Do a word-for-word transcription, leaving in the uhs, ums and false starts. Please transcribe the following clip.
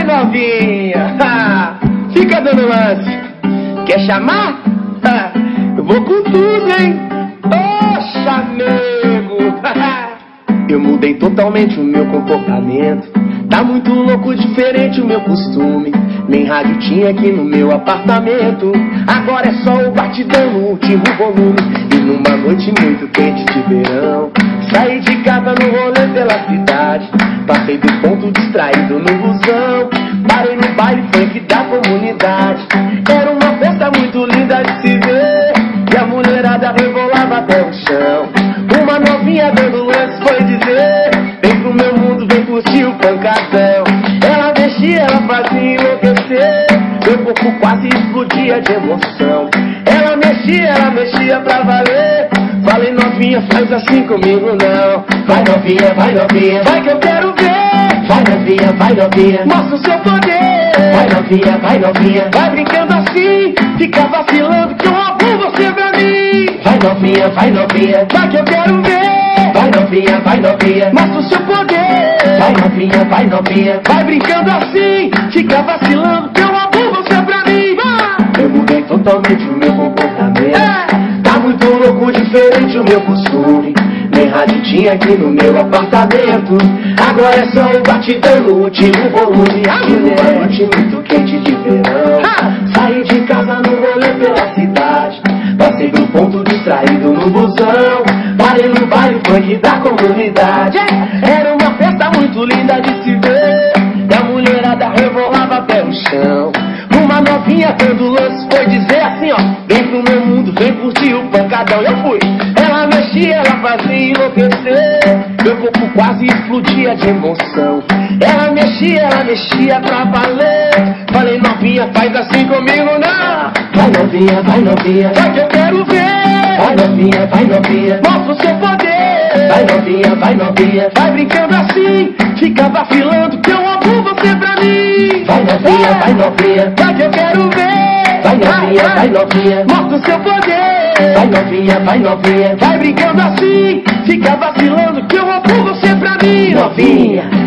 novinha. Fica dando lance. Quer chamar? Eu vou com tudo, hein? Ô, chamego. Eu mudei totalmente o meu comportamento. Tá muito louco, diferente o meu costume. Nem rádio tinha aqui no meu apartamento. Agora é só o batidão no último volume. E numa noite muito quente de verão, saí de casa no rolê pela cidade. Passei do ponto distraído no busão. Parei no baile funk da comunidade. Era uma festa muito linda de se ver, e a mulherada rebolava até o chão. Uma novinha dando lance foi dizer: vem pro meu mundo, vem curtir o pancadão. Ela mexia, ela fazia enlouquecer, meu corpo quase explodia de emoção. Ela mexia, ela mexia pra valer. Falei, novinha, faz assim comigo não. Vai novinha, vai novinha, vai que eu quero ver. Vai novinha, vai novinha, mostra o seu poder. Vai novinha, vai novinha, vai brincando assim, fica vacilando que eu roubo você pra mim. Vai novinha, vai novinha, vai que eu quero ver. Vai novinha, vai novinha, mostra o seu poder. Vai novinha, vai novinha, vai brincando assim, fica vacilando que eu roubo você pra mim. Vai! Eu mudei totalmente o meu comportamento. É. Tá muito louco, diferente o meu costume. Nem rádio tinha aqui no meu apartamento. Agora é só o batidão no último volume. E numa noite muito quente de verão, saí de casa no rolê pela cidade. Passei do ponto distraído no busão. Parei no baile funk da comunidade. Era uma festa muito linda de se ver, e a mulherada rebolava até o chão. Uma novinha dando lance foi dizer assim, ó: vem pro meu mundo, vem curtir o pancadão. E eu fui. Ela mexia, ela fazia enlouquecer, meu corpo quase explodia de emoção. Ela mexia, ela mexia pra valer. Falei, novinha, faz assim comigo não. Vai novinha, vai novinha, vai que eu quero ver. Vai novinha, vai novinha, mostra o seu poder. Vai novinha, vai novinha, vai brincando assim, fica vacilando que eu roubo você pra mim. Vai novinha, vai novinha, vai que eu quero ver. Vai novinha, vai novinha, mostra o seu poder. Vai novinha, vai novinha, vai brincando assim, fica vacilando que eu roubo você pra mim. Novinha.